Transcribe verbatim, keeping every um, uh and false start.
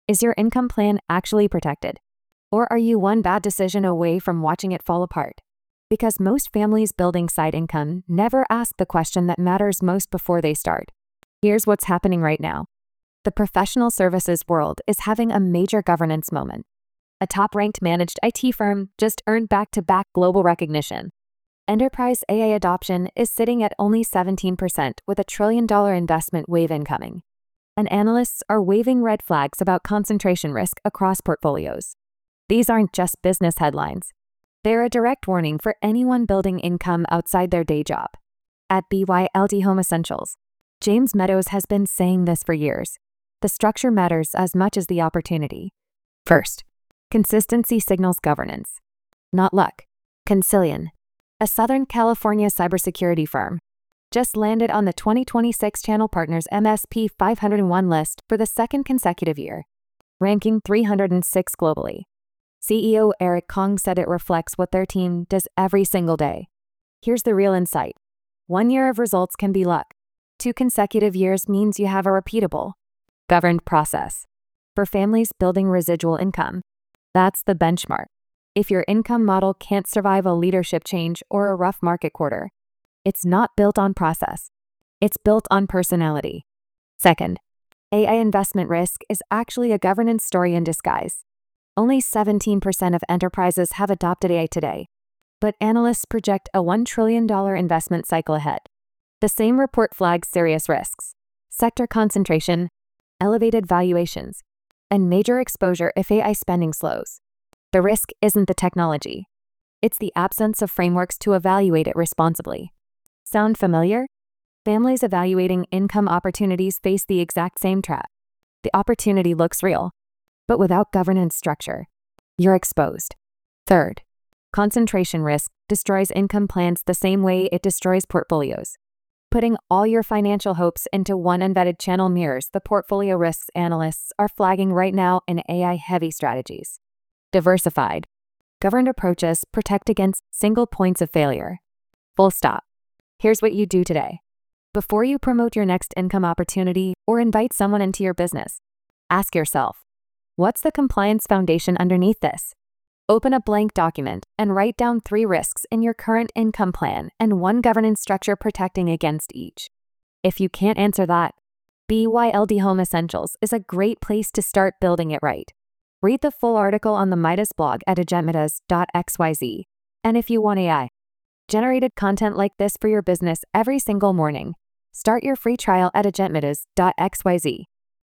Is your income plan actually protected? Or are you one bad decision away from watching it fall apart? Because most families building side income never ask the question that matters most before they start. Here's what's happening right now. The professional services world is having a major governance moment. A top-ranked managed I T firm just earned back-to-back global recognition. Enterprise A I adoption is sitting at only seventeen percent with a trillion-dollar investment wave incoming. And analysts are waving red flags about concentration risk across portfolios. These aren't just business headlines. They're a direct warning for anyone building income outside their day job. At B Y L D Home Essentials, James Meadows has been saying this for years. The structure matters as much as the opportunity. First, consistency signals governance, not luck. Consilian, a Southern California cybersecurity firm, just landed on the twenty twenty-six Channel Partners M S P five hundred one list for the second consecutive year, ranking three hundred six globally. C E O Eric Kong said it reflects what their team does every single day. Here's the real insight. One year of results can be luck. Two consecutive years means you have a repeatable, governed process. For families building residual income, that's the benchmark. If your income model can't survive a leadership change or a rough market quarter, it's not built on process. It's built on personality. Second, A I investment risk is actually a governance story in disguise. Only seventeen percent of enterprises have adopted A I today, but analysts project a one trillion dollars investment cycle ahead. The same report flags serious risks: sector concentration, elevated valuations, and major exposure if A I spending slows. The risk isn't the technology. It's the absence of frameworks to evaluate it responsibly. Sound familiar? Families evaluating income opportunities face the exact same trap. The opportunity looks real, but without governance structure, you're exposed. Third, concentration risk destroys income plans the same way it destroys portfolios. Putting all your financial hopes into one unvetted channel mirrors the portfolio risks analysts are flagging right now in A I-heavy strategies. Diversified, governed approaches protect against single points of failure. Full stop. Here's what you do today. Before you promote your next income opportunity or invite someone into your business, ask yourself, what's the compliance foundation underneath this? Open a blank document and write down three risks in your current income plan and one governance structure protecting against each. If you can't answer that, B Y L D Home Essentials is a great place to start building it right. Read the full article on the Midas blog at agentmidas dot x y z. And if you want A I-generated content like this for your business every single morning, start your free trial at agentmidas dot x y z.